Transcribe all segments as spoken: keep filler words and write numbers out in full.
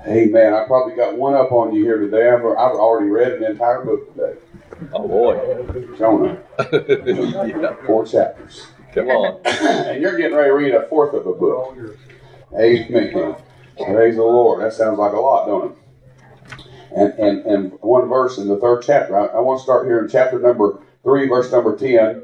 Amen. I probably got one up on you here today. I've, I've already read an entire book today. Oh boy. Jonah. Yeah. Four chapters. Come on. And you're getting ready to read a fourth of a book. Amen. Praise the Lord. That sounds like a lot, don't it? And and, and one verse in the third chapter. I, I want to start here in chapter number three, verse number ten.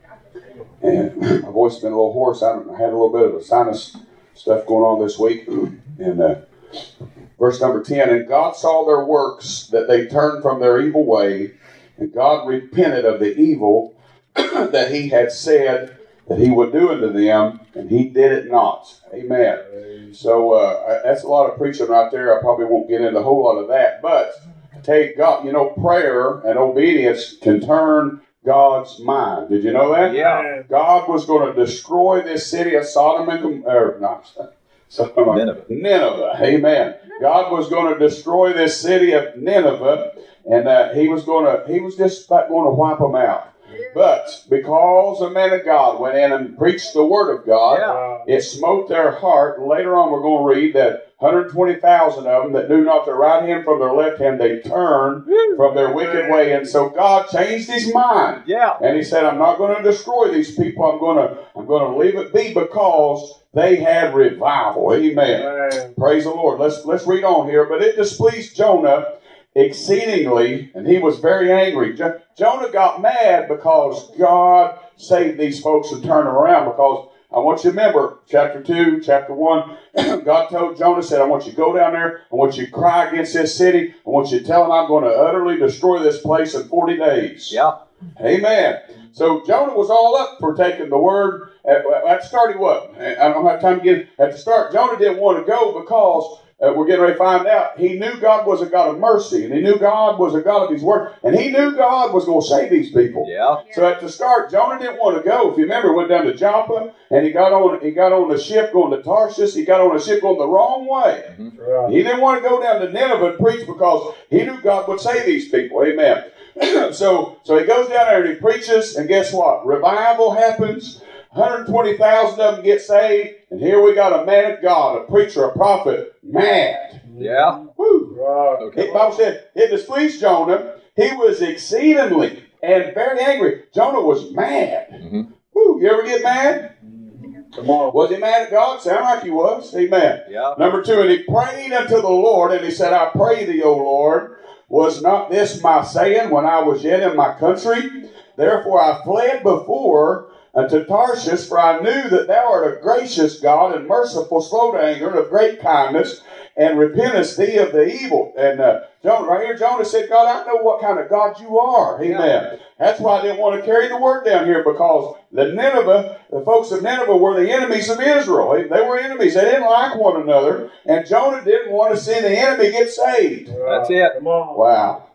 And my voice has been a little hoarse. I, I had a little bit of a sinus stuff going on this week. And uh, verse number ten, and God saw their works, that they turned from their evil way, and God repented of the evil that he had said that he would do unto them, and he did it not. Amen. Amen. So uh, that's a lot of preaching right there. I probably won't get into a whole lot of that, but take God, you know, prayer and obedience can turn God's mind. Did you know that? Yeah. God was going to destroy this city of Sodom and Gomorrah. Not Sodom, Nineveh. Nineveh. Amen. God was going to destroy this city of Nineveh, and uh, he was going to. He was just about going to wipe them out. But because a man of God went in and preached the word of God, Yeah. it smote their heart. And later on, we're going to read that one hundred twenty thousand of them that knew not their right hand from their left hand, they turned from their wicked way. And so God changed his mind. Yeah. And he said, I'm not going to destroy these people. I'm going to, I'm going to leave it be because they had revival. Amen. Amen. Praise the Lord. Let's, let's read on here. But it displeased Jonah exceedingly, and he was very angry. Jo- Jonah got mad because God saved these folks and turned them around. Because I want you to remember, chapter two, chapter one, God told Jonah, said, I want you to go down there, I want you to cry against this city, I want you to tell them I'm going to utterly destroy this place in forty days. Yeah. Amen. So Jonah was all up for taking the word. At, at the start, he wasn't. I don't have time to get at the start. Jonah didn't want to go because Uh, we're getting ready to find out. He knew God was a God of mercy, and he knew God was a God of his word, and he knew God was going to save these people. Yeah. So at the start, Jonah didn't want to go. If you remember, he went down to Joppa, and he got on he got on a ship going to Tarshish. He got on a ship going the wrong way. Mm-hmm. Right. He didn't want to go down to Nineveh and preach because he knew God would save these people. Amen. so, so he goes down there and he preaches, and guess what? Revival happens. one hundred twenty thousand of them get saved, and here we got a man of God, a preacher, a prophet, mad. Yeah. Woo. Right. Okay. The Bible said, it displeased Jonah. He was exceedingly and very angry. Jonah was mad. Mm-hmm. Woo. You ever get mad? Come on. Was he mad at God? Sound like he was. Amen. Yeah. Number two, and he prayed unto the Lord, and he said, I pray thee, O Lord, was not this my saying when I was yet in my country? Therefore I fled before unto Tarshish, for I knew that thou art a gracious God and merciful, slow to anger, and of great kindness, and repentest thee of the evil. And uh, Jonah, right here, Jonah said, God, I know what kind of God you are. Amen. Yeah. That's why I didn't want to carry the word down here, because the Nineveh, the folks of Nineveh were the enemies of Israel. They were enemies. They didn't like one another, and Jonah didn't want to see the enemy get saved. That's it. Come on. Wow.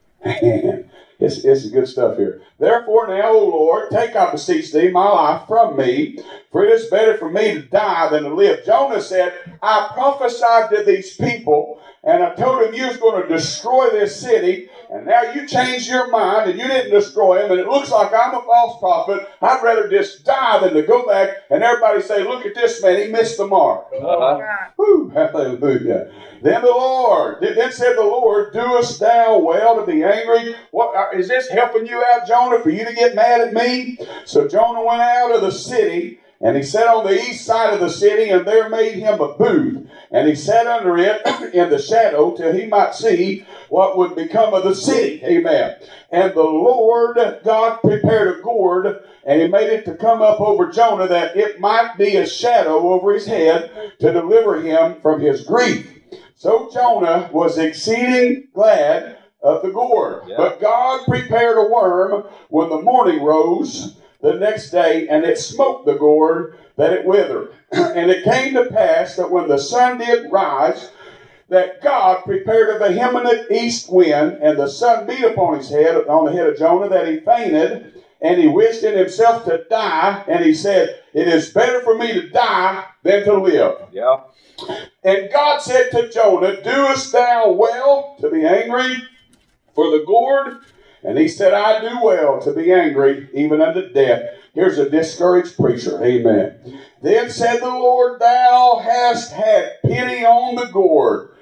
It's, it's good stuff here. Therefore now, O Lord, take, I beseech thee, my life from me, for it is better for me to die than to live. Jonah said, I prophesied to these people, and I told them you was going to destroy this city, and now you changed your mind, and you didn't destroy him, and it looks like I'm a false prophet. I'd rather just die than to go back, and everybody say, look at this man, he missed the mark. Uh-huh. Woo, hallelujah. Then the Lord, then said the Lord, doest thou well to be angry? What, is this helping you out, Jonah, for you to get mad at me? So Jonah went out of the city, and he sat on the east side of the city, and there made him a booth. And he sat under it in the shadow till he might see what would become of the city. Amen. And the Lord God prepared a gourd, and he made it to come up over Jonah, that it might be a shadow over his head to deliver him from his grief. So Jonah was exceeding glad of the gourd. Yeah. But God prepared a worm when the morning rose the next day, and it smote the gourd that it withered. And it came to pass that when the sun did rise, that God prepared a vehement east wind, and the sun beat upon his head, on the head of Jonah, that he fainted, and he wished in himself to die, and he said, it is better for me to die than to live. Yeah. And God said to Jonah, doest thou well to be angry for the gourd? And he said, I do well to be angry, even unto death. Here's a discouraged preacher. Amen. Then said the Lord, thou hast had pity on the gourd,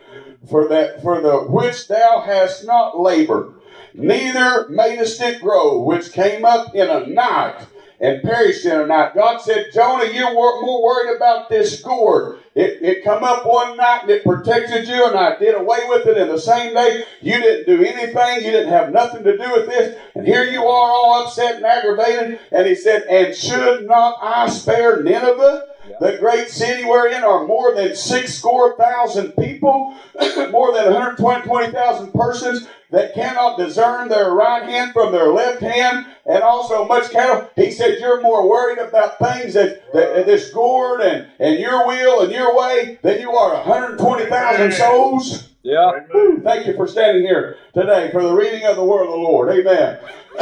for that for the which thou hast not labored, neither madest it grow, which came up in a night and perished in a night. God said, Jonah, you're more worried about this gourd. It, it come up one night and it protected you, and I did away with it in the same day. You didn't do anything. You didn't have nothing to do with this. And here you are all upset and aggravated. And he said, and should not I spare Nineveh, the great city wherein are more than six score thousand people, more than one hundred twenty thousand persons that cannot discern their right hand from their left hand, and also much cattle. He said, you're more worried about things that, that this gourd and, and your will and your way than you are one hundred twenty thousand souls. Yeah. Woo, thank you for standing here today for the reading of the word of the Lord. Amen.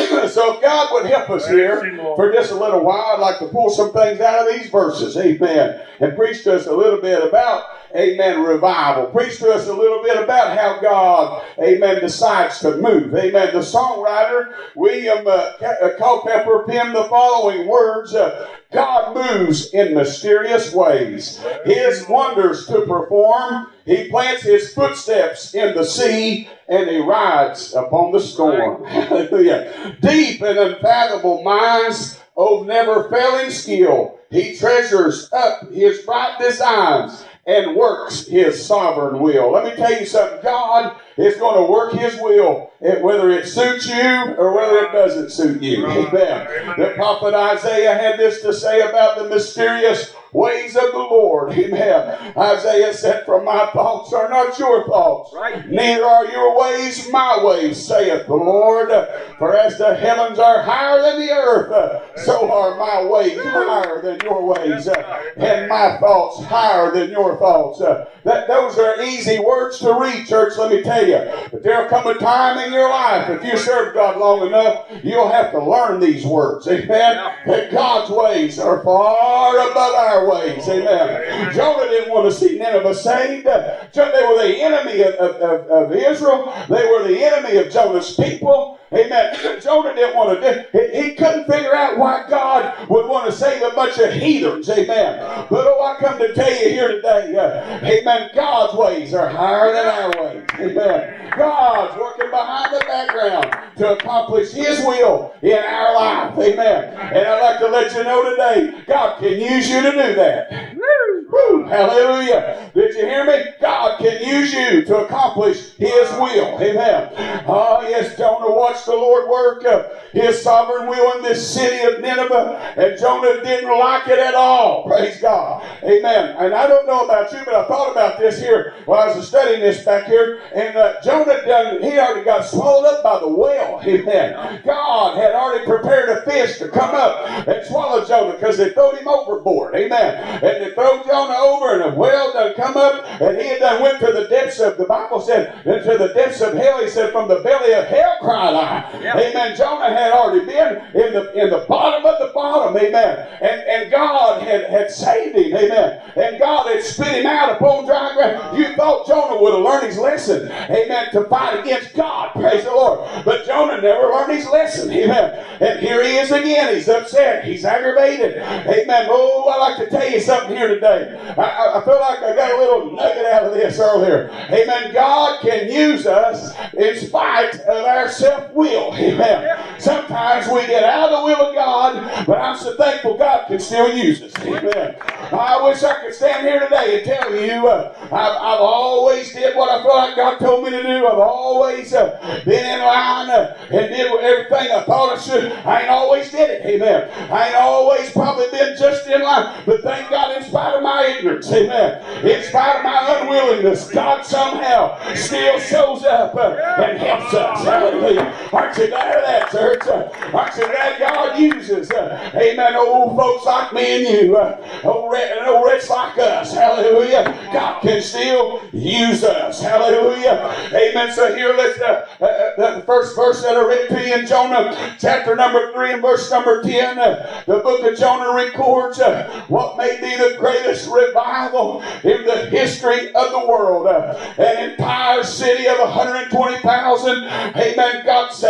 So if God would help us here for just a little while, I'd like to pull some things out of these verses. Amen. And preach to us a little bit about, amen, revival. Preach to us a little bit about how God, amen, decides to move. Amen. The songwriter, William uh, Culpeper, penned the following words. Uh, God moves in mysterious ways, His wonders to perform. He plants His footsteps in the sea, and He rides upon the storm. Hallelujah. Deep and unfathomable minds of never-failing skill, He treasures up His bright designs and works His sovereign will. Let me tell you something. God is going to work His will, whether it suits you or whether it doesn't suit you. Amen. The prophet Isaiah had this to say about the mysterious ways of the Lord. Amen. Isaiah said, for my thoughts are not your thoughts, right. Neither are your ways my ways, saith the Lord. For as the heavens are higher than the earth, so are my ways higher than your ways, and my thoughts higher than your thoughts. That, those are easy words to read, church, let me tell you. But there'll come a time in your life, if you serve God long enough, you'll have to learn these words. Amen. That God's ways are far above our ways. Amen. Jonah didn't want to see Nineveh saved. They were the enemy of, of, of Israel. They were the enemy of Jonah's people. Amen. Jonah didn't want to do he, he couldn't figure out why God would want to save a bunch of heathens. Amen. But oh, I come to tell you here today, uh, amen, God's ways are higher than our ways. Amen. God's working behind the background to accomplish His will in our life. Amen. And I'd like to let you know today, God can use you to do that. Woo, hallelujah. Did you hear me? God can use you to accomplish His will. Amen. Oh, yes, Jonah watched the Lord work uh, His sovereign will in this city of Nineveh, and Jonah didn't like it at all. Praise God. Amen. And I don't know about you, but I thought about this here while I was studying this back here, and uh, Jonah done, he already got swallowed up by the whale. Amen. God had already prepared a fish to come up and swallow Jonah because they threw him overboard. Amen. And they threw Jonah over, and a whale done come up, and he had done went to the depths of, the Bible said, into the depths of hell. He said, from the belly of hell cried I. Yep. Amen. Jonah had already been in the in the bottom of the bottom. Amen. And and God had, had saved him. Amen. And God had spit him out upon dry ground. You thought Jonah would have learned his lesson. Amen. To fight against God. Praise the Lord. But Jonah never learned his lesson. Amen. And here he is again. He's upset. He's aggravated. Amen. Oh, I'd like to tell you something here today. I, I feel like I got a little nugget out of this earlier. Amen. God can use us in spite of our self-will. Amen. Sometimes we get out of the will of God, but I'm so thankful God can still use us. Amen. I wish I could stand here today and tell you uh, I've, I've always did what I feel like God told me to do. I've always uh, been in line uh, and did everything I thought I should. I ain't always did it. Amen. I ain't always probably been just in line, but thank God in spite of my ignorance. Amen. In spite of my unwillingness, God somehow still shows up uh, and helps us. Hallelujah. Aren't you glad of that, church? Uh, aren't you glad God uses, uh, amen, old folks like me and you, uh, old, red, old rich like us. Hallelujah. God can still use us. Hallelujah. Amen. So here, let's, uh, uh, the first verse that I read to you in Jonah, chapter number three and verse number ten, uh, the book of Jonah records uh, what may be the greatest revival in the history of the world. Uh, an entire city of one hundred twenty thousand, amen, got saved.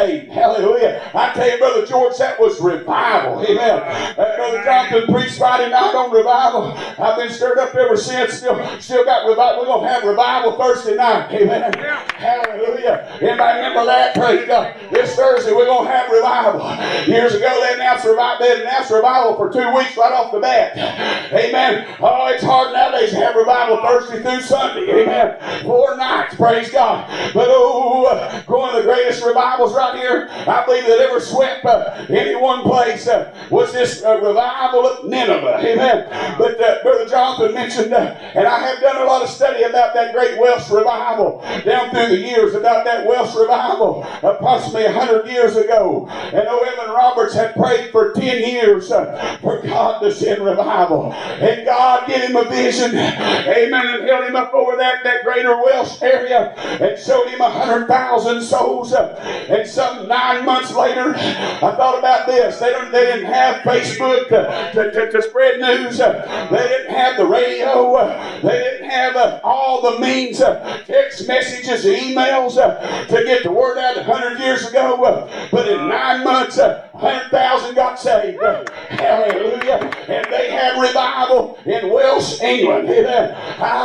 Hallelujah. I tell you, Brother George, that was revival. Amen. Uh, Brother Jonathan preached Friday night on revival. I've been stirred up ever since. Still, still got revival. We're going to have revival Thursday night. Amen. Hallelujah. Anybody remember that? Praise God. This Thursday we're going to have revival. Years ago they announced revival. They announced revival for two weeks right off the bat. Amen. Oh, it's hard nowadays to have revival Thursday through Sunday. Amen. Four nights. Praise God. But oh, uh, one of the greatest revivals right here, I believe, that ever swept uh, any one place uh, was this uh, revival at Nineveh. Amen. But uh, Brother Jonathan mentioned, uh, and I have done a lot of study about that great Welsh revival down through the years, about that Welsh revival approximately a hundred years ago. And O. Evan Roberts had prayed for ten years uh, for God to send revival. And God gave him a vision, amen, and held him up over that, that greater Welsh area and showed him a hundred thousand souls. Uh, and some nine months later, I thought about this. They, don't, they didn't have Facebook uh, to, to, to spread news. Uh, they didn't have the radio. Uh, they didn't have uh, all the means, uh, text messages, emails uh, to get the word out a hundred years ago. Uh, but in nine months, uh, a hundred thousand got saved. Uh, hallelujah. And they had revival in Welsh, England. Amen.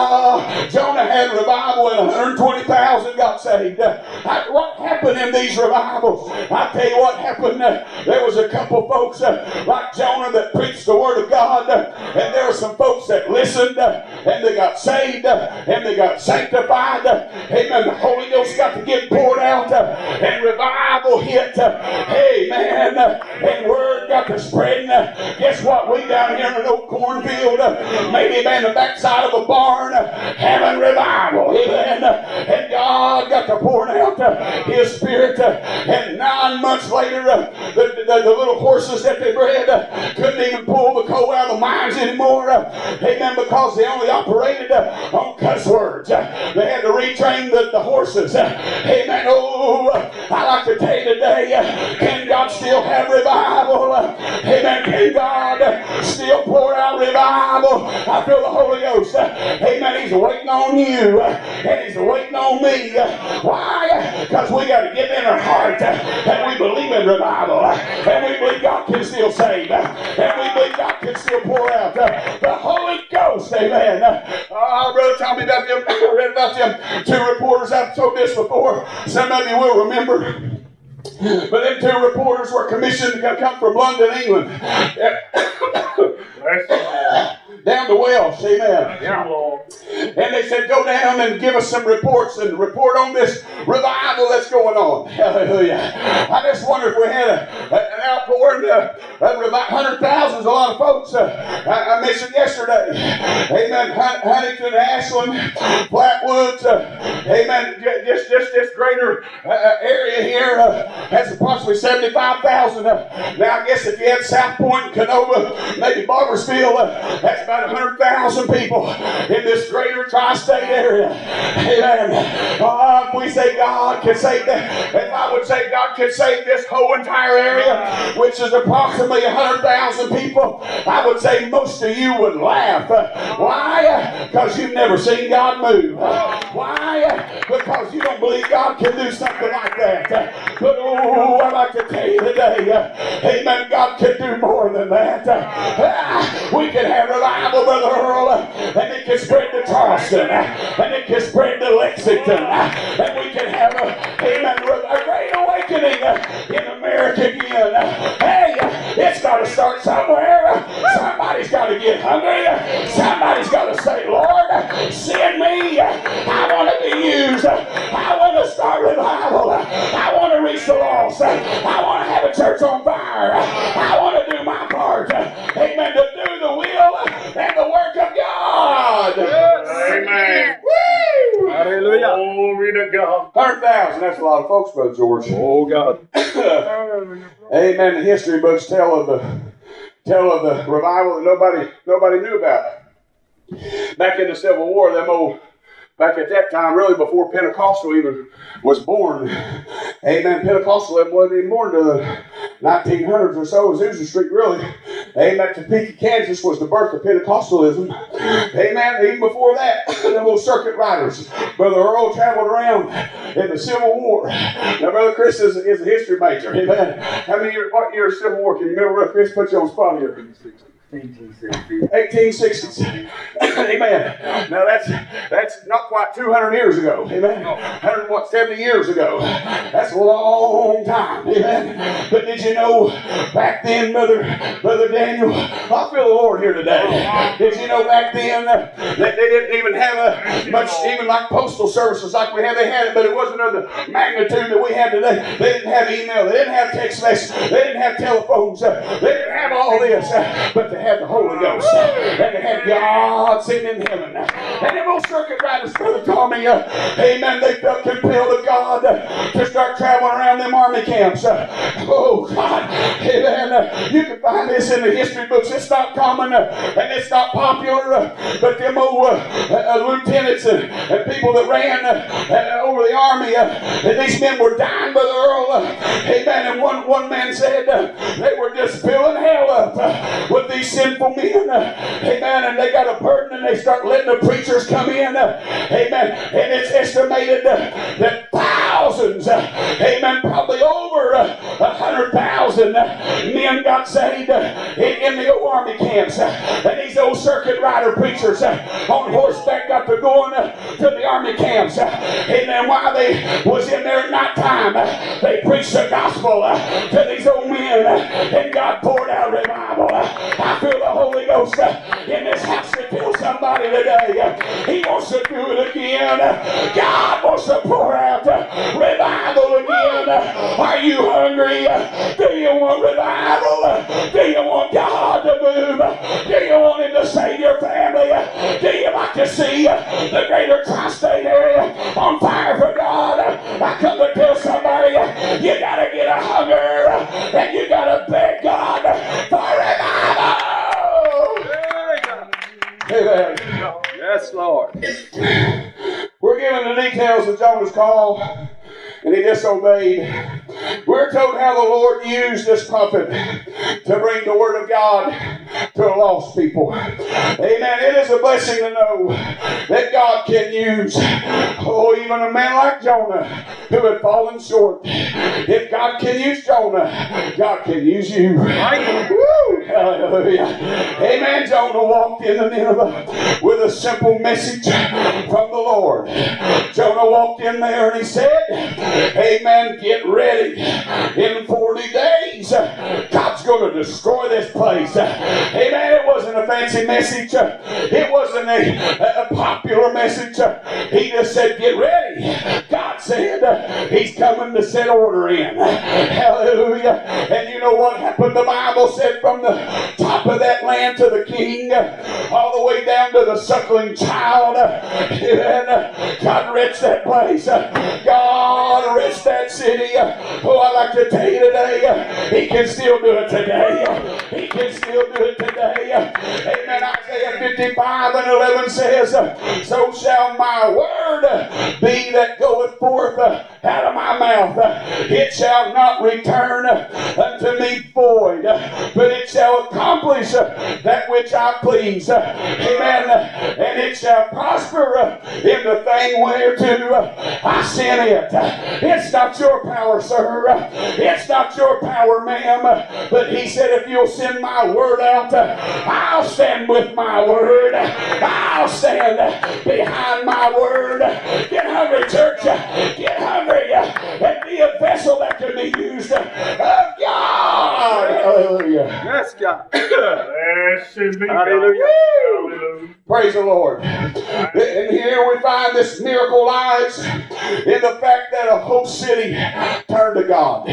Uh, Jonah had revival and one hundred twenty thousand got saved. Uh, I, what happened in these revivals? I tell you what happened. Uh, there was a couple folks uh, like Jonah that preached the word of God, uh, and there were some folks that listened, uh, and they got saved, uh, and they got sanctified. Uh, amen. The Holy Ghost got to get poured out, uh, and revival hit. Uh, amen. Uh, and word got to spread. Uh, guess what? We down here in an old cornfield, uh, maybe in the backside of a barn, uh, having revival. Amen. Uh, and God got to pour out uh, His Spirit. Uh, and nine months later, uh, the, the, the little horses that they bred uh, couldn't even pull the coal out of the mines anymore. Uh, amen. Because they only operated uh, on cuss words. Uh, they had to retrain the, the horses. Uh, amen. Oh, uh, I like to tell you today, uh, can God still have revival? Uh, amen. Can God uh, still pour out revival? I feel the Holy Ghost. Uh, amen. He's waiting on you. Uh, and He's waiting on me. Uh, why? Because we got to get in our heart uh, and we believe in revival. Uh, and we believe God can still save. Uh, and we believe God can still pour out uh, the Holy Ghost. Amen. Uh, uh, Brother Tommy, about them, I read about them two reporters. I've told this before. Some of you will remember. But them two reporters were commissioned to come from London, England. Down to Welsh, amen. Yeah. And they said, go down and give us some reports and report on this revival that's going on. Hallelujah. I just wonder if we had a, a, an outpouring, uh, one hundred thousand is a lot of folks. Uh, I, I mentioned yesterday, amen, Huntington, Ashland, Flatwoods, uh, amen, just, just this greater uh, area here uh, has approximately seventy-five thousand. Uh, now, I guess if you had South Point, Canova, maybe Barbersville, uh, that's about one hundred thousand people in this greater tri-state area. Amen. Uh, if we say God can save that, if I would say God can save this whole entire area, which is approximately one hundred thousand people, I would say most of you would laugh. Uh, why? Because you've never seen God move. Uh, why? Because you don't believe God can do something like that. Uh, but oh, I'd like to tell you today, uh, amen, God can do more than that. Uh, uh, we can have revival, Brother Earl, uh, and it can spread to Charleston, uh, and it can spread to Lexington, uh, and we can have a, amen, a great awakening uh, in America again. Uh, hey, uh, it's got to start somewhere. Uh, somebody's got to get hungry. Uh, somebody's got to say, Lord, uh, send me. Uh, I want to be used. Uh, I want to start revival. Uh, I want to reach the lost. Uh, I want to have a church on fire. Uh, I want to do my part. Uh, amen, to do the will uh, and the work of God. Yes. Amen. Woo! Hallelujah. Glory to God. one hundred thousand, that's a lot of folks, Brother George. Oh, God. Amen. The history books tell of the tell of the revival that nobody nobody knew about. Back in the Civil War, them old back at that time, really before Pentecostal even was born. Amen. Pentecostalism wasn't even born until the nineteen hundreds or so. Azusa Street, really. Amen. Topeka, Kansas was the birth of Pentecostalism. Amen. Even before that, the little circuit riders. Brother Earl traveled around in the Civil War. Now, Brother Chris is, is a history major. Amen. How many years, what year of Civil War? Can you remember, Brother Chris? Put you on the spot here. eighteen sixties. Amen. Now that's that's not quite two hundred years ago. Amen. one hundred what seventy years ago. That's a long time. Amen. But did you know back then, Brother Brother Daniel? I feel the Lord here today. Did you know back then uh, that they didn't even have a much, even like postal services like we have? They had it, but it wasn't of the magnitude that we have today. They didn't have email. They didn't have text messages. They didn't have telephones. Uh, they didn't have all this. Uh, but they had the Holy Ghost. And they had God sitting in heaven. And them old circuit riders, Brother Tommy, uh, amen, they felt compelled of God uh, to start traveling around them army camps. Uh, oh, God. Amen. Uh, you can find this in the history books. It's not common uh, and it's not popular, uh, but them old uh, uh, lieutenants and, and people that ran uh, uh, over the army, uh, and these men were dying, Brother Earl. Uh, amen. And one, one man said uh, they were just filling hell up uh, with these sinful men, uh, amen, and they got a burden and they start letting the preachers come in, uh, amen, and it's estimated uh, that thousands, uh, amen, probably over a uh, hundred thousand uh, men got saved uh, in, in the old army camps, uh, and these old circuit rider preachers uh, on horseback got to going uh, to the army camps, uh, and then while they was in there at night time, uh, they preached the gospel uh, to these old men, uh, and God poured out revival. Uh, I feel the Holy Ghost uh, in this house to tell somebody today. Uh, he wants to do it again. Uh, God wants to pour out uh, revival again. Uh, are you hungry? Uh, do you want revival? Uh, do you want God to move? Uh, do you want Him to save your family? Uh, do you like to see uh, the greater tri-state area on fire for God? Uh, I come to tell somebody uh, you got to get a hunger uh, and you got to beg God uh, for revival. Amen. Yes, Lord. We're given the details of Jonah's call, and he disobeyed. We're told how the Lord used this prophet to bring the word of God to a lost people. Amen. It is a blessing to know that God can use, oh, even a man like Jonah who had fallen short. If God can use Jonah, God can use you. Woo! Hallelujah. Amen. Jonah walked into Nineveh with a simple message from the Lord. Jonah walked in there and he said, amen, get ready. In forty days, God's going to destroy this place. Amen. It wasn't a fancy message. It wasn't a, a popular message. He just said, get ready. God said He's coming to set order in. Hallelujah. And you know what happened? The Bible said from the top of that land to the king, all the way down to the suckling child. Amen. God wrenched that place. God wrenched that city. Oh, I'd like to tell you today, He can still do it today. He can still do it today. Amen. Isaiah fifty-five and eleven says, so shall my word be that goeth forth out of my mouth. It shall not return unto me void, but it shall accomplish that which I please. Amen. And it shall prosper in the thing whereto I sent it. It's not your power, sir. It's not your power, ma'am. But He said, if you'll send my word out, I'll stand with my word. I'll stand behind my word. Get hungry, church. Get hungry and be a vessel that can be used of God. Hallelujah. Yes, God. Blessed be God. Hallelujah. Hallelujah. Praise the Lord. And here we find this miracle lies in the fact that a whole city turned to God.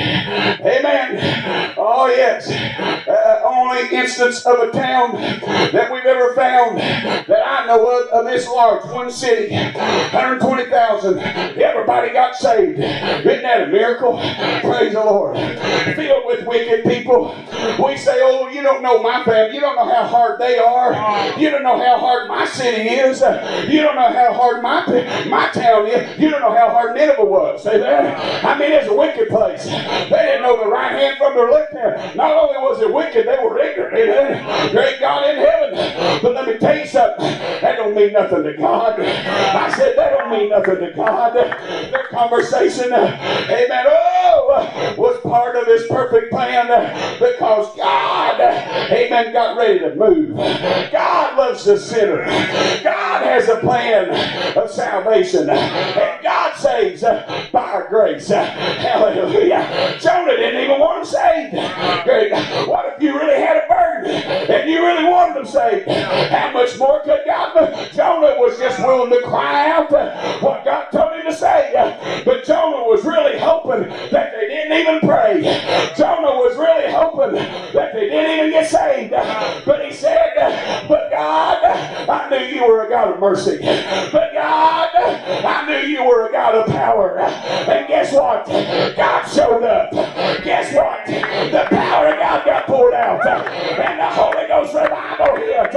Amen. Oh, yes. Uh, only instance of a town that we've ever found that I know of, of this large, one city, one hundred twenty thousand. Everybody got saved. Isn't that a miracle? Praise the Lord. Filled with with wicked people. We say, oh, you don't know my family. You don't know how hard they are. You don't know how hard my city is. You don't know how hard my, my town is. You don't know how hard Nineveh was. Amen. I mean, it's a wicked place. They didn't know the right hand from their left hand. Not only was it wicked, they were ignorant. Amen. Great God in heaven. But let me tell you something. That don't mean nothing to God. I said that don't mean nothing to God. Their conversation, amen, oh, was part of His perfect plan because God, amen, got ready to move. God loves the sinner. God has a plan of salvation. And God saves by grace. Hallelujah. Jonah didn't even want him saved. What if you really had a burden and you really wanted him saved? How much more could God? Jonah was just willing to cry out what God told him to say. But Jonah was really hoping that they didn't even pray. Jonah was really hoping that they didn't even get saved. But he said, but God, I knew you were a God of mercy. But God, I knew you were a God of power. And guess what? God showed up. Guess what? The power of God got poured out. And the Holy Ghost revival hit.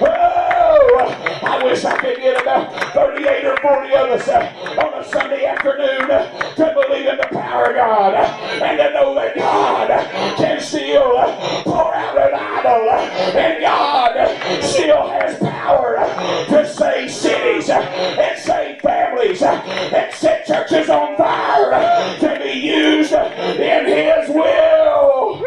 Oh, I wish I could get about thirty-eight or forty of us on a Sunday afternoon to believe in the power of God and to know that God can still pour out revival and God still has power to save cities and save families and set churches on fire to be used in His will.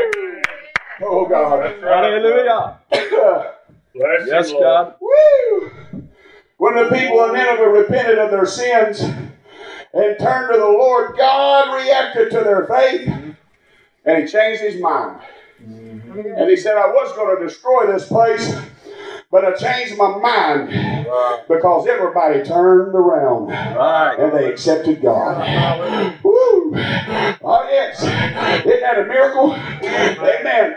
Oh God. Hallelujah. Bless Yes, you, Lord. God. Woo! When the people of Nineveh repented of their sins and turned to the Lord, God reacted to their faith and He changed His mind. And He said, I was going to destroy this place, but I changed my mind because everybody turned around Right. and they accepted God. Woo! Oh, yes. Isn't that a miracle? Amen.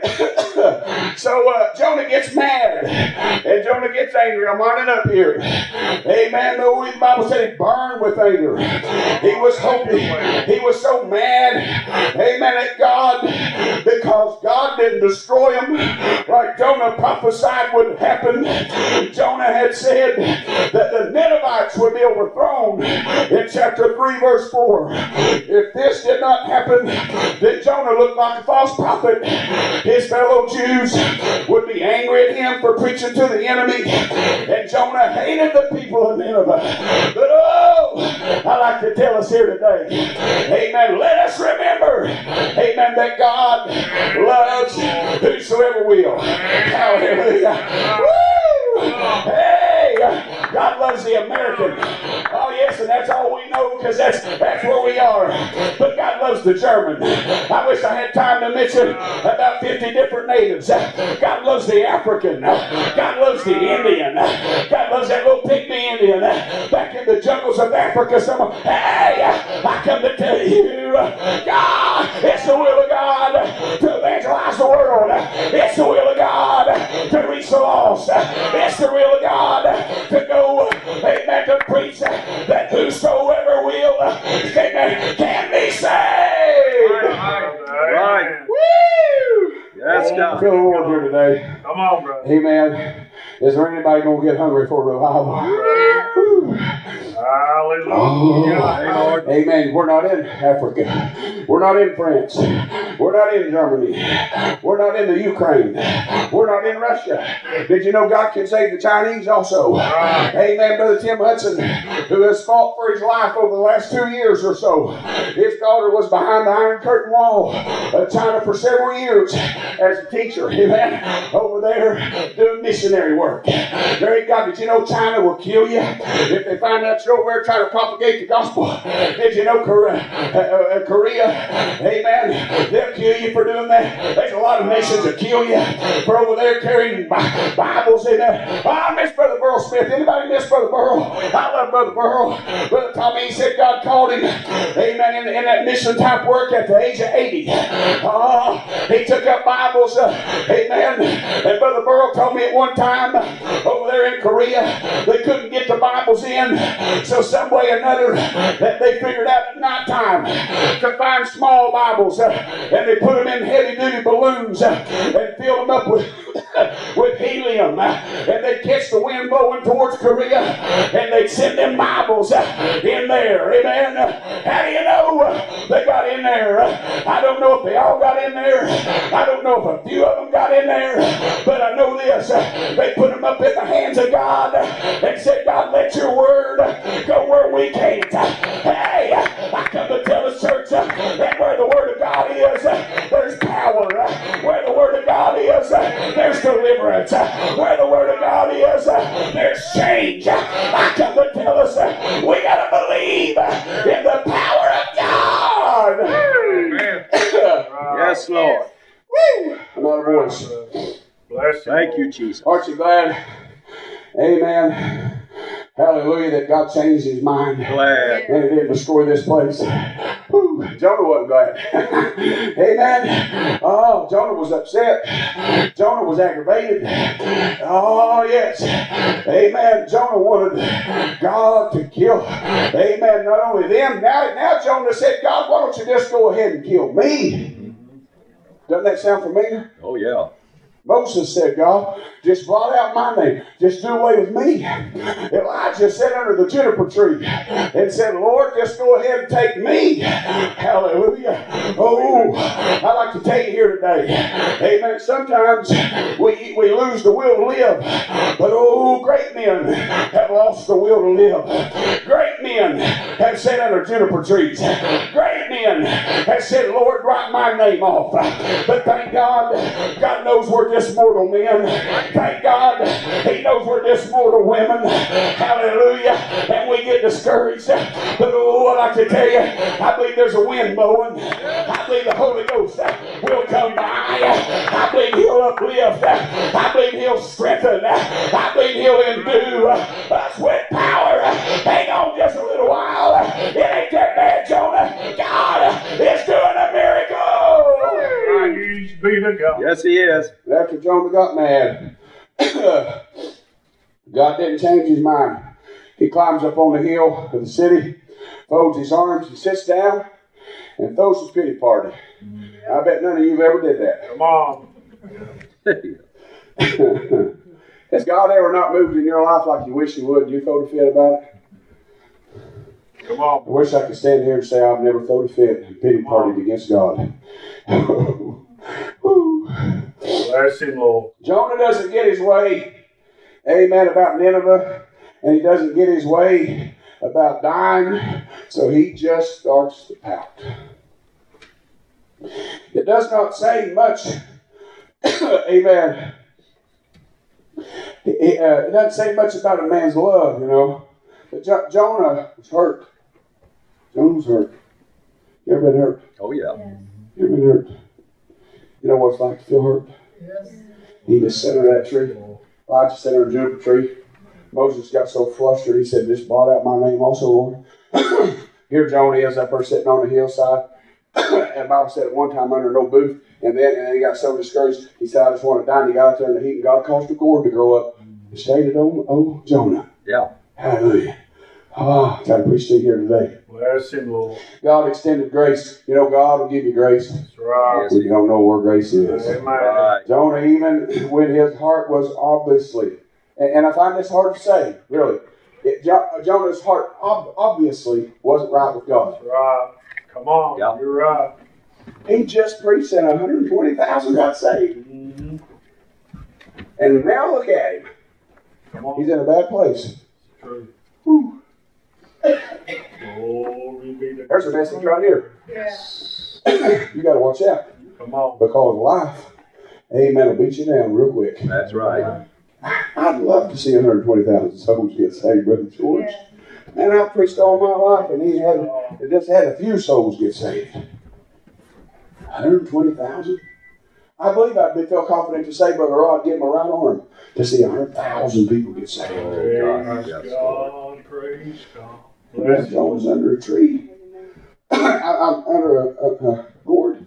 So uh, Jonah gets mad and Jonah gets angry. I'm winding up here. Amen. The Bible said he burned with anger. He was hoping. He was so mad. Amen. At God because God didn't destroy him like Jonah prophesied would happen. Jonah had said that the Ninevites would be overthrown in chapter three verse four. If this did not happen, then Jonah looked like a false prophet. His fellow Jews would be angry at him for preaching to the enemy, and Jonah hated the people of Nineveh. But oh, I like to tell us here today, amen, let us remember, amen, that God loves whosoever will. Hallelujah. Woo! Hey, God loves the American. Oh yes, and that's all we know because that's that's where we are. But God loves the German. I wish I had time to mention about fifty different natives. God loves the African. God loves the Indian. God loves that little pygmy Indian back in the jungles of Africa. Someone, hey, I come to tell you, God, it's the will of God to evangelize the world. It's the will of God to reach the lost. It's the will of God to go, amen, to preach that whosoever will, amen, can be saved. Right. Woo! Yes, I God. feel the Lord here today. Come on, brother. Amen. Is there anybody going to get hungry for revival? Woo. Hallelujah. Oh, amen. We're not in Africa. We're not in France. We're not in Germany. We're not in the Ukraine. We're not in Russia. Did you know God can save the Chinese also? Amen. Brother Tim Hudson, who has fought for his life over the last two years or so. His daughter was behind the Iron Curtain Wall of China for several years as a teacher. Amen. Over there doing missionary work. Very God, did you know China will kill you if they find out you're over there trying to propagate the gospel? Did you know Korea, uh, uh, Korea, amen, they'll kill you for doing that. There's a lot of nations that kill you for over there carrying Bibles in there. Oh, I miss Brother Burl Smith. Anybody miss Brother Burl? I love Brother Burl. Brother Tommy, he said God called him, amen, in, in that mission type work at the age of eighty. Oh, he took up Bibles, uh, amen, and Brother Burl told me at one time over there in Korea, they couldn't get the Bibles in, so some way or another that they figured out, night time to find small Bibles, uh, and they put them in heavy-duty balloons uh, and filled them up with, with helium, uh, and they'd catch the wind blowing towards Korea, and they'd send them Bibles uh, in there. Amen. Uh, how do you know uh, they got in there? Uh, I don't know if they all got in there. I don't know if a few of them got in there, but I know this. Uh, they put them up in the hands of God uh, and said, God, let your word uh, go where we can't. Uh, hey, uh, I come to tell the church uh, that where the word of God is, uh, there's power. Uh, where the word of God is, uh, there's deliverance. Uh, where the word of God is, uh, there's change. Uh, I come to tell us uh, we got to believe uh, in the power of God. Amen. Yes, Lord. Woo! I'm out of voice. Bless you. Thank you, Jesus. Aren't you glad? Amen. Hallelujah, that God changed his mind. Glad. And it didn't destroy this place. Whew, Jonah wasn't glad. Amen. Oh, Jonah was upset. Jonah was aggravated. Oh, yes. Amen. Jonah wanted God to kill. Amen. Not only them. Now, now Jonah said, God, why don't you just go ahead and kill me? Doesn't that sound familiar? Oh, yeah. Moses said, God, just blot out my name. Just do away with me. Elijah sat under the juniper tree and said, Lord, just go ahead and take me. Hallelujah. Oh, I'd like to tell you here today. Amen. Sometimes we, we lose the will to live. But oh, great men have lost the will to live. Great men have sat under juniper trees. Great men have said, Lord, write my name off. But thank God, God knows we're just mortal men. Thank God, he knows we're just mortal women. Hallelujah. And we get discouraged. But oh, I'd like to tell you, I believe there's a wind blowing. I believe the Holy Ghost will come by. I believe he'll uplift. I believe he'll strengthen. I believe he'll endue us with power. Hang on just a little while. It ain't that bad, Jonah. God is doing a miracle. Praise be to God. Yes, he is. After Jonah got mad, God didn't change his mind. He climbs up on the hill of the city, folds his arms, and sits down and throws a pity party. I bet none of you ever did that. Come on. Has God ever not moved in your life like you wish he would? You throw a fit about it? Come on. I wish I could stand here and say I've never thrown a fit and pity partied against God. Bless him, Lord. Jonah doesn't get his way, amen, about Nineveh, and he doesn't get his way about dying, so he just starts to pout. It does not say much, amen. It, uh, it doesn't say much about a man's love, you know. But jo- Jonah was hurt. Jonah was hurt. You ever been hurt? Oh, yeah. You ever been hurt? You know what it's like to feel hurt? Yes. He just sat under that tree. Elijah sat under a juniper tree. Moses got so flustered, he said, just blot out my name also, Lord. Here Jonah is up there sitting on the hillside. And the Bible said at one time under no booth. And then, and then he got so discouraged, he said, I just want to die. And he got out there in the heat, and God caused a gourd to grow up. And stayed at oh, oh Jonah. Yeah. Hallelujah. Ah, oh, got to preach to you here today. Bless him, Lord. God extended grace. You know, God will give you grace That's right. when you don't know where grace is. Amen. Right. Jonah, even when his heart was obviously, and, and I find this hard to say, really. It, jo- Jonah's heart ob- obviously wasn't right with God. That's right. Come on. Yeah. You're right. He just preached and one hundred twenty thousand got saved. Mm-hmm. And now look at him. Come on. He's in a bad place. True. Whew. Glory be to There's a message right here. Yes. You got to watch out. Come on. Because life, amen, will beat you down real quick. That's right. I'd love to see one hundred twenty thousand souls get saved, Brother George. Yes. Man, I've preached all my life, and he had just had a few souls get saved. one hundred twenty thousand? I believe I'd be feel confident to say, Brother Rod, give him a right arm to see one hundred thousand people get saved. Praise God. Yes, God. Praise God. Brother Bless him. John was under a tree. I'm under a, a, a gourd.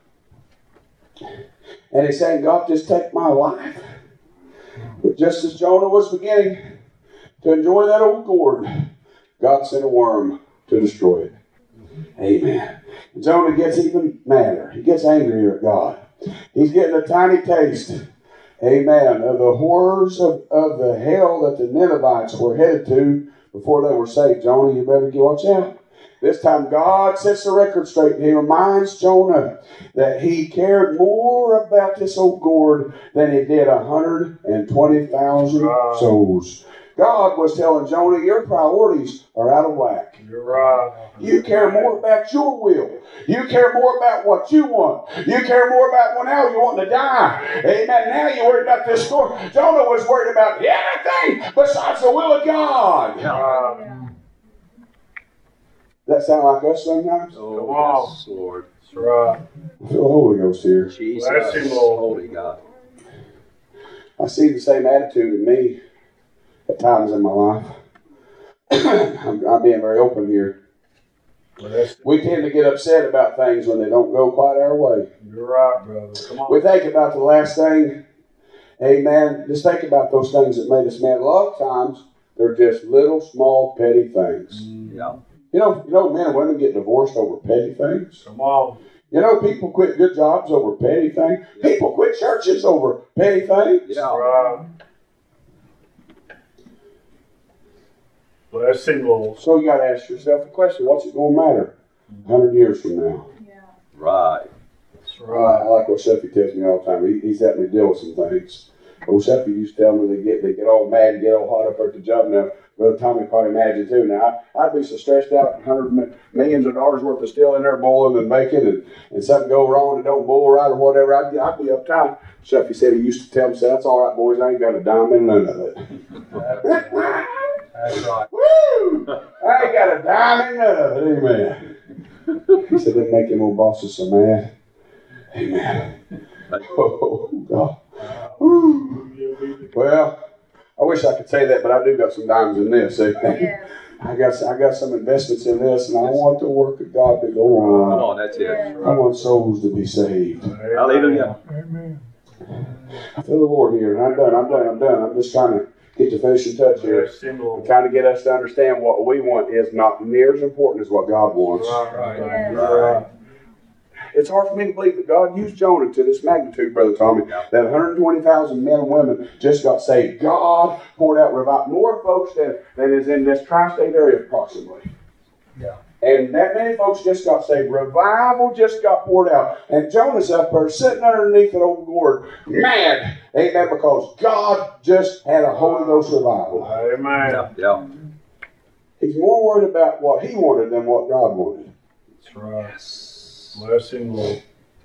And he's saying, God, just take my life. But just as Jonah was beginning to enjoy that old gourd, God sent a worm to destroy it. Amen. Jonah gets even madder. He gets angrier at God. He's getting a tiny taste, amen, of the horrors of, of the hell that the Ninevites were headed to before they were saved. Jonah, you better watch out. This time God sets the record straight. He reminds Jonah that he cared more about this old gourd than he did one hundred twenty thousand souls. God was telling Jonah, your priorities are out of whack. You're right. You care more about your will. You care more about what you want. You care more about, well, now you want to die. Amen. Now you're worried about this story. Jonah was worried about everything besides the will of God. Yeah. Does that sound like us sometimes? Oh, Come on. yes, Lord. That's right. I feel the Holy Ghost here. Jesus, Bless him, Lord. Holy God. I see the same attitude in me at times in my life. I'm, I'm being very open here. Bless him. We tend to get upset about things when they don't go quite our way. You're right, brother. Come on. We think about the last thing, amen. Just think about those things that made us mad. A lot of times, they're just little, small, petty things. Yeah. You know, you know, men and women get divorced over petty things. Come on. You know, people quit good jobs over petty things. People quit churches over petty things. That's Yeah. right. Bless him, Lord. So you got to ask yourself a question: what's it going to matter a hundred years from now? Right. That's I, right. I like what Sheffy tells me all the time. He, he's helped me deal with some things. Old Sheffy used to tell me they get they get all mad and get all hot up at the job. Now, Brother Tommy probably imagine too. Now, I, I'd be so stressed out, hundred millions of dollars worth of steel in there boiling and baking, and, and something go wrong and don't boil right or whatever. I'd, I'd be uptight. Sheffy said he used to tell me, "That's all right, boys. I ain't got a dime in none of it." That's right. Woo! I ain't got a dime in none of it. Amen. He said, "They make them old bosses so mad." Amen. Oh God. Woo. Well, I wish I could say that, but I do got some dimes in this. Amen. Yes. I got I got some investments in this, and I want the work of God to go Come on. on, that's it. I want souls to be saved. Hallelujah. Amen. I feel the Lord here, and I'm done. I'm done. I'm done. I'm just trying to get the finishing touch here. Bless him, Lord. Kind of get us to understand what we want is not near as important as what God wants. Right, right. Yes. Right. It's hard for me to believe that God used Jonah to this magnitude, Brother Tommy, that one hundred twenty thousand men and women just got saved. God poured out revival. More folks than, than is in this tri-state area approximately. Yeah. And that many folks just got saved. Revival just got poured out. And Jonah's up there sitting underneath that old gourd, mad. Amen, because God just had a Holy Ghost revival. Amen. Yeah. Yeah. He's more worried about what he wanted than what God wanted. That's right. Bless him, Lord.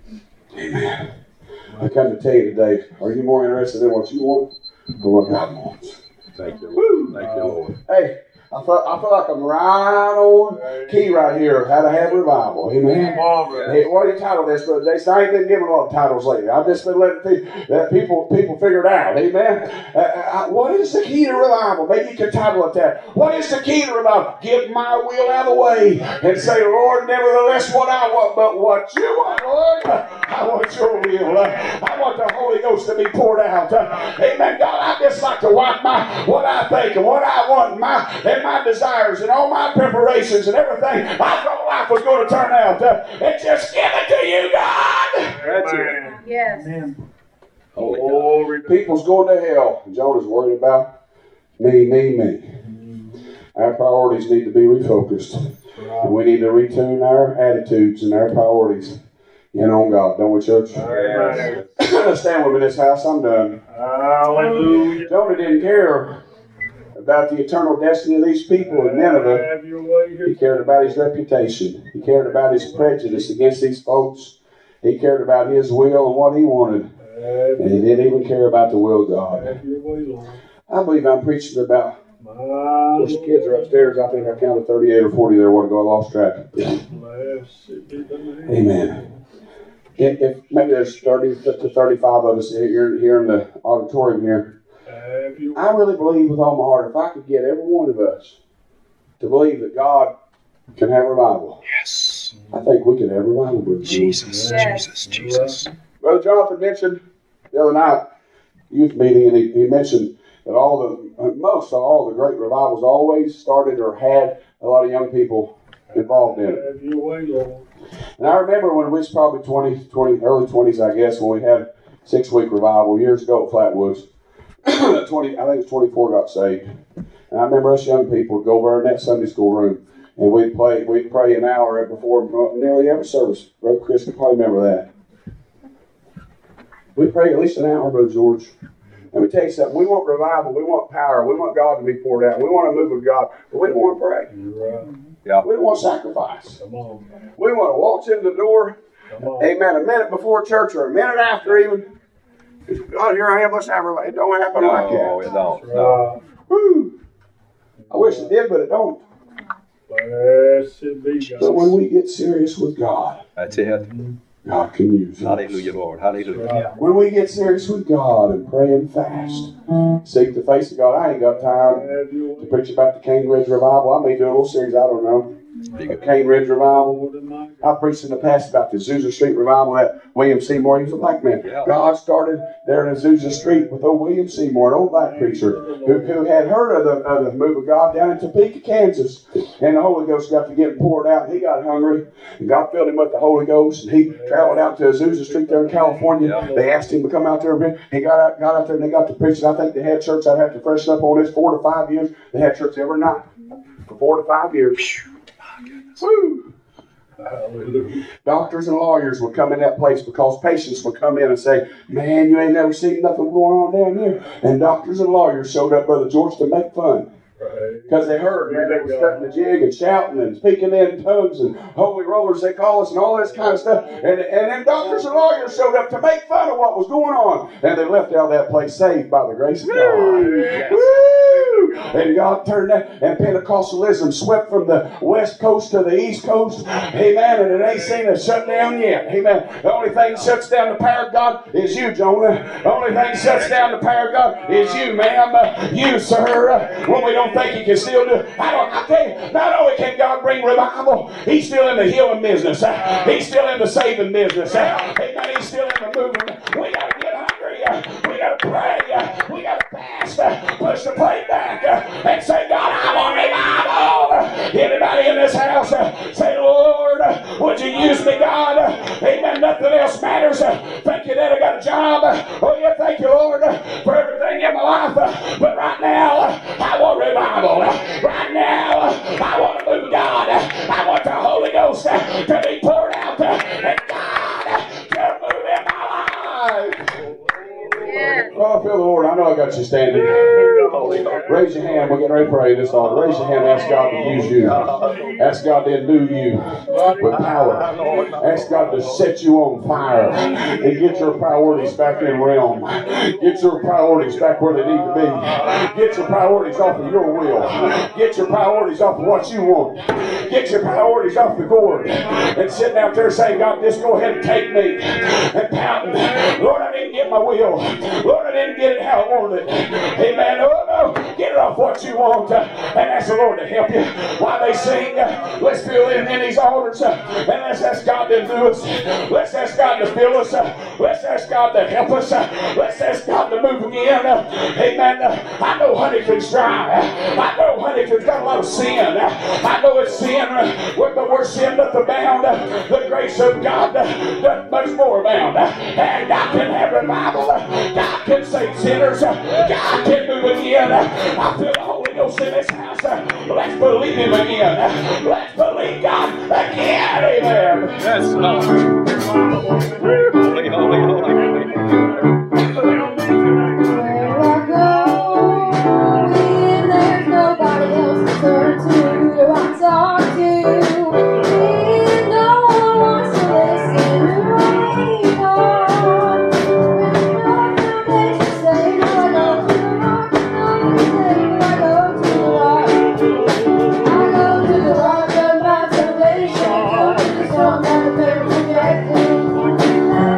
Amen. I come to tell you today, are you more interested in what you want or what God wants? Thank you, Lord. Thank you, Lord. Hey, I feel, I feel like I'm right on key right here, how to have revival. Amen. Come on, brother. Hey, what do you title this, Brother Jason? I ain't been given a lot of titles lately. I've just been letting people, uh, people, people figure it out. Amen. Uh, uh, what is the key to revival? Maybe you could title it that. What is the key to revival? Get my will out of the way and say, Lord, nevertheless, what I want, but what you want, Lord, I want your will. Uh, I want the Holy Ghost to be poured out. Uh, amen. God, I just like to wipe my what I think and what I want, my and my desires and all my preparations and everything I thought life was going to turn out. Uh, and just give it to you, God. That's it. Amen. Yes. Holy God. Glory to People's going to hell. Jonah's worried about me, me, me. Our priorities need to be refocused. And we need to retune our attitudes and our priorities in on God. Don't we, church? Amen. Let's stand with me in this house. I'm done. Hallelujah. Jonah didn't care about the eternal destiny of these people in Nineveh. Have your way He here. cared about his reputation. He cared about his prejudice against these folks. He cared about his will and what he wanted. Have And he didn't even care about the will of God. have your way, Lord. I believe I'm preaching about, My those kids are upstairs. I think I counted thirty-eight or forty there a while ago. I lost track. Blessed be the name. Amen. If, if maybe there's thirty to thirty-five of us here, here in the auditorium here. Have your I really believe with all my heart, if I could get every one of us to believe that God can have revival, Yes. I think we can have revival. Brother. Jesus, Yes. Jesus, Jesus. Brother Jonathan mentioned the other night, youth meeting, and he, he mentioned that all the, uh, most of all the great revivals always started or had a lot of young people involved in it. Have your way, Lord. And I remember when we was probably twenty, twenty, early twenties, I guess, when we had six-week revival years ago at Flatwoods. twenty, I think it was twenty-four got saved. And I remember us young people would go over in that Sunday school room, and we'd play, we'd pray an hour before nearly every service. Brother Chris can probably remember that. We pray at least an hour, Brother George. Let me tell you something. We want revival. We want power. We want God to be poured out. We want to move with God, but we don't want to pray. You're right. Yeah. We don't want sacrifice. Come on, man. We want to walk in the door, Come on. amen, a minute before church or a minute after even. God, here I am. Let's have it. It don't happen like No, that. it don't. That's No. right. Woo. I wish it did, but it don't. Blessed be God. But when we get serious with God, That's it. God can use us. Hallelujah, Lord. Hallelujah. Right. When we get serious with God and pray and fast, seek the face of God. I ain't got time Have your to way. preach about the Cane Ridge Revival. I may do a little series, I don't know. Big The Cane Ridge Revival. Lord and my I preached in the past about the Azusa Street Revival that William Seymour, he was a black man. Yeah. God started there in Azusa Street with old William Seymour, an old black preacher, who, who had heard of the, of the move of God down in Topeka, Kansas. And the Holy Ghost got to getting poured out, and he got hungry. And God filled him with the Holy Ghost, and he traveled out to Azusa Street there in California. Yeah. They asked him to come out there and preach. He got out, got out there, and they got to preaching. I think they had church. I'd have to freshen up on this. Four to five years, they had church every night for four to five years. Woo! Hallelujah. Doctors and lawyers would come in that place because patients would come in and say, man, you ain't never seen nothing going on down here. And doctors and lawyers showed up, Brother George, to make fun. Right. Because they heard, man, they were cutting the jig and shouting and speaking in tongues and holy rollers, they call us, and all this kind of stuff. And, and then doctors and lawyers showed up to make fun of what was going on. And they left out of that place saved by the grace of God. Yes. Woo! And God turned that, and Pentecostalism swept from the west coast to the east coast. Amen. And it ain't seen a shutdown yet. Amen. The only thing that shuts down the power of God is you, Jonah. The only thing that shuts down the power of God is you, ma'am. Uh, you, sir. Uh, when we don't think He can still do it. I don't, I tell you, not only can God bring revival, He's still in the healing business. Uh, he's still in the saving business. Uh, amen. He's still in the moving. We got to get hungry. Uh, we got to pray. Uh, we got to fast. Uh, push the plate back uh, and say, God, I want revival. Uh, anybody in this house uh, say, Lord, uh, would you use me, God? Uh, amen. Nothing else matters. Uh, thank you that I got a job. Uh, oh, yeah, thank you, Lord, uh, for everything in my life. Uh, but right now, uh, I want revival. Uh, right now, uh, I want to move God. Uh, I want the Holy Ghost uh, to be poured out. Uh, and God uh, to move in my life. Oh, I feel the Lord. I know I got you standing. Raise your hand. We're getting ready to pray this altar. Raise your hand and ask God to use you. Ask God to endue you with power. Ask God to set you on fire and get your priorities back in realm. Get your priorities back where they need to be. Get your priorities off of your will. Get your priorities off of what you want. Get your priorities off the gourd. And sitting out there saying, God, just go ahead and take me. And pouting, Lord, I didn't get my will. Lord, I didn't get it how I wanted it. Amen. Oh, no. Get it off what you want. Uh, and ask the Lord to help you. While they sing, uh, let's fill in, in these altars. Uh, and let's ask God to do us. Let's ask God to fill us. Uh, let's ask God to help us. Uh, let's ask God to move again. Uh, amen. Uh, I know Huntington's dry. Uh, I know Huntington's got a lot of sin. Uh, I know it's sin. Uh, but we're sin doth abound. Uh, the grace of God uh, doth much more abound. Uh, and God can have revival. Uh, God can save sinners. Uh, God can move again. Uh, I feel the Holy Ghost in this house. Uh, let's believe Him again. Uh, let's believe God again. Amen. Yes, Lord. Holy, holy, holy, holy. Where I go, when there's nobody else to turn to, do I talk to? When no one wants to listen, do I lean on? When no foundation say, do I go to the rock? No, say, do I go to the rock? I go to the rock of my salvation, go to the stone that the bear rejected.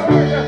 Hallelujah.